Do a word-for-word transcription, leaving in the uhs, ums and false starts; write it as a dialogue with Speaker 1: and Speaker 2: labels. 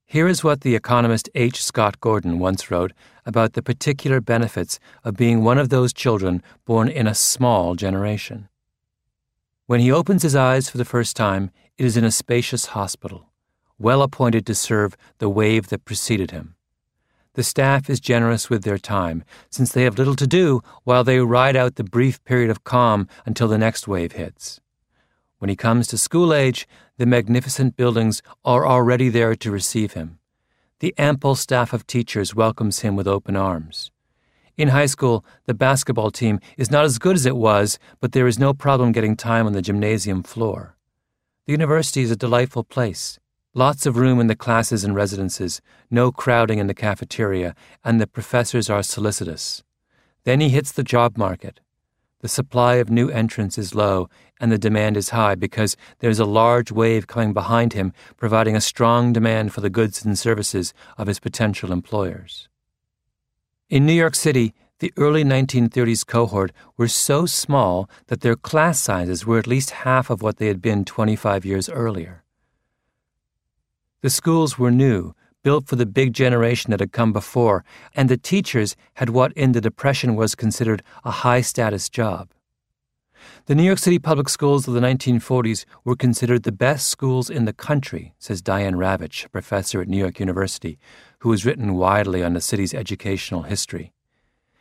Speaker 1: Here is what the economist H. Scott Gordon once wrote about the particular benefits of being one of those children born in a small generation. When he opens his eyes for the first time, it is in a spacious hospital, well appointed to serve the wave that preceded him. The staff is generous with their time, since they have little to do while they ride out the brief period of calm until the next wave hits. When he comes to school age, the magnificent buildings are already there to receive him. The ample staff of teachers welcomes him with open arms. In high school, the basketball team is not as good as it was, but there is no problem getting time on the gymnasium floor. The university is a delightful place. Lots of room in the classes and residences, no crowding in the cafeteria, and the professors are solicitous. Then he hits the job market. The supply of new entrants is low, and the demand is high because there is a large wave coming behind him, providing a strong demand for the goods and services of his potential employers. In New York City, the early nineteen thirties cohort were so small that their class sizes were at least half of what they had been twenty-five years earlier. The schools were new, built for the big generation that had come before, and the teachers had what in the Depression was considered a high-status job. The New York City public schools of the nineteen forties were considered the best schools in the country, says Diane Ravitch, a professor at New York University, who has written widely on the city's educational history.